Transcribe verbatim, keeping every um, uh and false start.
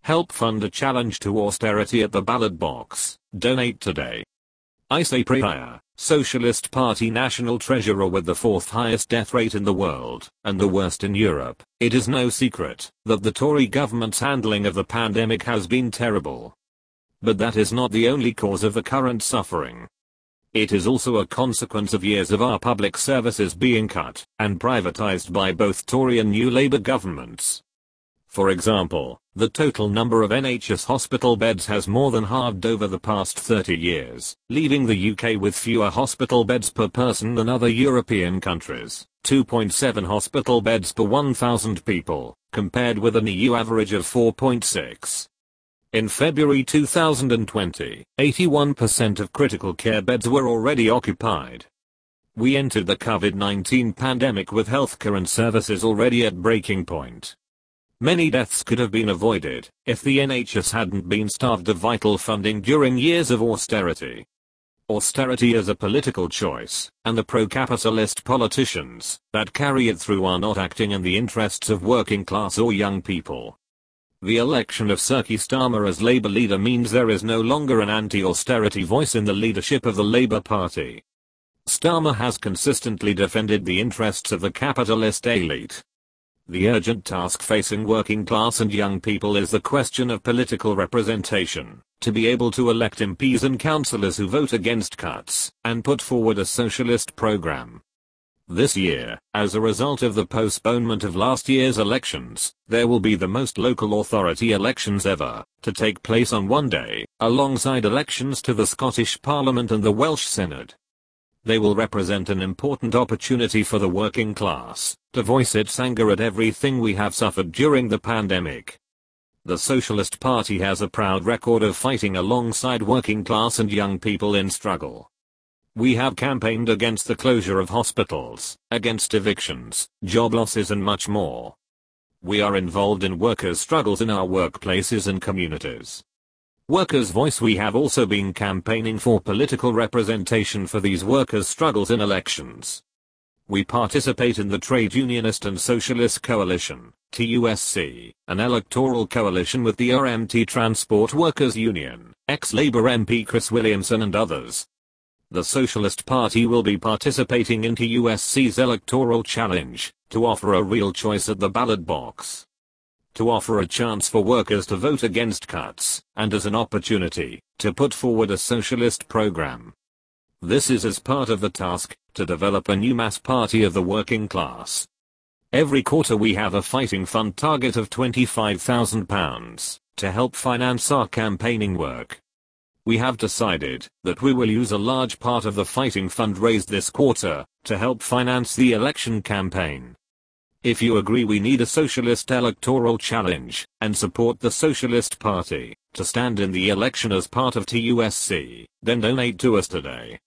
Help fund a challenge to austerity at the ballot box. Donate today. I say Priya, Socialist Party National Treasurer with the fourth highest death rate in the world, and the worst in Europe. It is no secret that the Tory government's handling of the pandemic has been terrible. But that is not the only cause of the current suffering. It is also a consequence of years of our public services being cut and privatized by both Tory and New Labour governments. For example, the total number of N H S hospital beds has more than halved over the past thirty years, leaving the U K with fewer hospital beds per person than other European countries, two point seven hospital beds per one thousand people, compared with an E U average of four point six. In February two thousand twenty, eighty-one percent of critical care beds were already occupied. We entered the COVID nineteen pandemic with healthcare and services already at breaking point. Many deaths could have been avoided if the N H S hadn't been starved of vital funding during years of austerity. Austerity is a political choice, and the pro-capitalist politicians that carry it through are not acting in the interests of working class or young people. The election of Sir Keir Starmer as Labour leader means there is no longer an anti-austerity voice in the leadership of the Labour Party. Starmer has consistently defended the interests of the capitalist elite. The urgent task facing working class and young people is the question of political representation, to be able to elect M Ps and councillors who vote against cuts and put forward a socialist programme. This year, as a result of the postponement of last year's elections, there will be the most local authority elections ever to take place on one day, alongside elections to the Scottish Parliament and the Welsh Synod. They will represent an important opportunity for the working class to voice its anger at everything we have suffered during the pandemic. The Socialist Party has a proud record of fighting alongside working class and young people in struggle. We have campaigned against the closure of hospitals, against evictions, job losses and much more. We are involved in workers' struggles in our workplaces and communities. Workers' Voice. We have also been campaigning for political representation for these workers' struggles in elections. We participate in the Trade Unionist and Socialist Coalition, T U S C, an electoral coalition with the R M T Transport Workers Union, ex-Labour M P Chris Williamson and others. The Socialist Party will be participating in T U S C's electoral challenge to offer a real choice at the ballot box. To offer a chance for workers to vote against cuts, and as an opportunity to put forward a socialist program. This is as part of the task to develop a new mass party of the working class. Every quarter we have a fighting fund target of twenty-five thousand pounds to help finance our campaigning work. We have decided that we will use a large part of the fighting fund raised this quarter to help finance the election campaign. If you agree we need a socialist electoral challenge and support the Socialist Party to stand in the election as part of T U S C, then donate to us today.